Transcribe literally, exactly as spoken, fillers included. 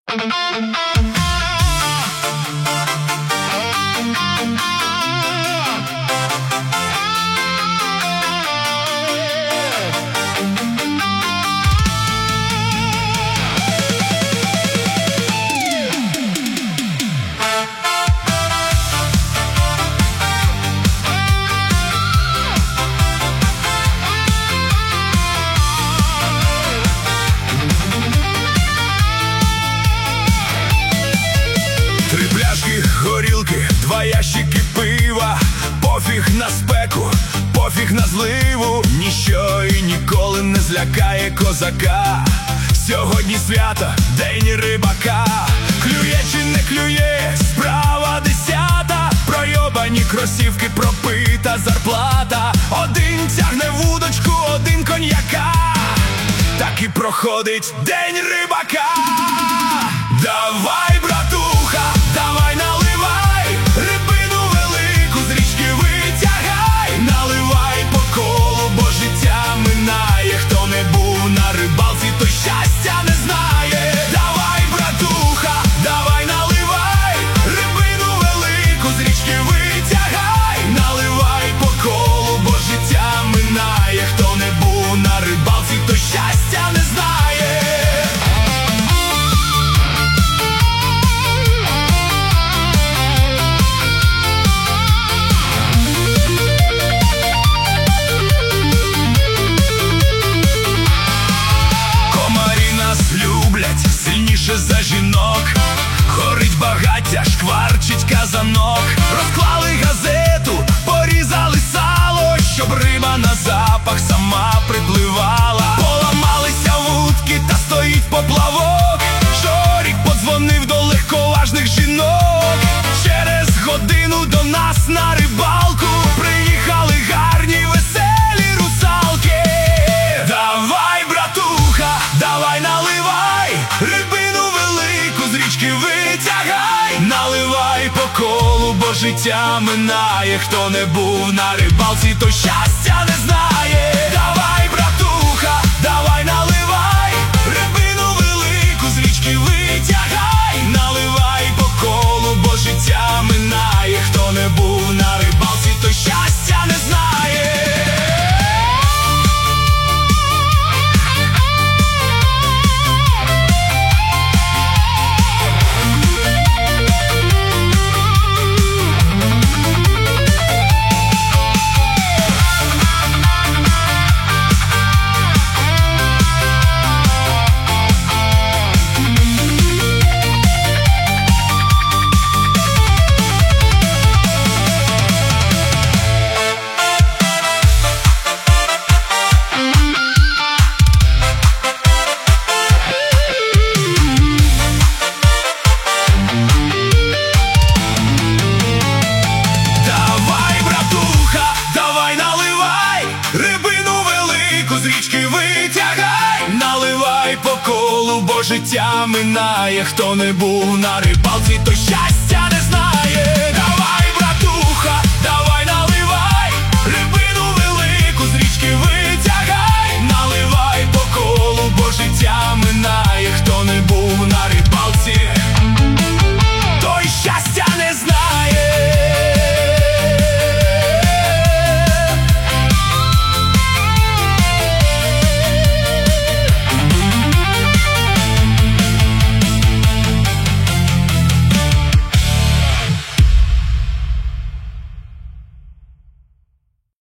Три пляшки горілки, два ящики пива. Пофіг на спеку, пофіг на зливу. Ніщо і ніколи не злякає козака. Сьогодні свято, день рибака. Клює чи не клює, справа десята. Пройобані кросівки, пропита зарплата. Один тягне вудочку, один коньяка. Так і проходить день рибака. Давай, братуха, давай наливай, рибину велику з річки витягай. Наливай по колу, бо життя минає. Хто не був на рибалці, той щастя не знає. Давай, братуха, давай наливай, рибину велику з річки витягай. Наливай по колу, бо життя минає. Хто не був на рибалці, той щастя не знає. Сильніше за жінок, горить багаття, шкварчить казанок. Розклали газету, порізали сало, щоб риба на запах сама припливала. Поламалися вудки, та стоїть поплавок. Жорік подзвонив до легковажних жінок. Через годину до нас на рибалку приїхали гарні веселі русалки. Давай, братуха, давай наливай, рибину велику з річки витягай. Наливай по колу, бо життя минає. Хто не був на рибалці, той щастя не знає. Давай, братуха, давай наливай, рибину велику з річки витягай. Наливай по колу, бо життя минає. Хто не був на рибалці, той щастя не знає. Життя минає. Хто не був на рибалці, то щастя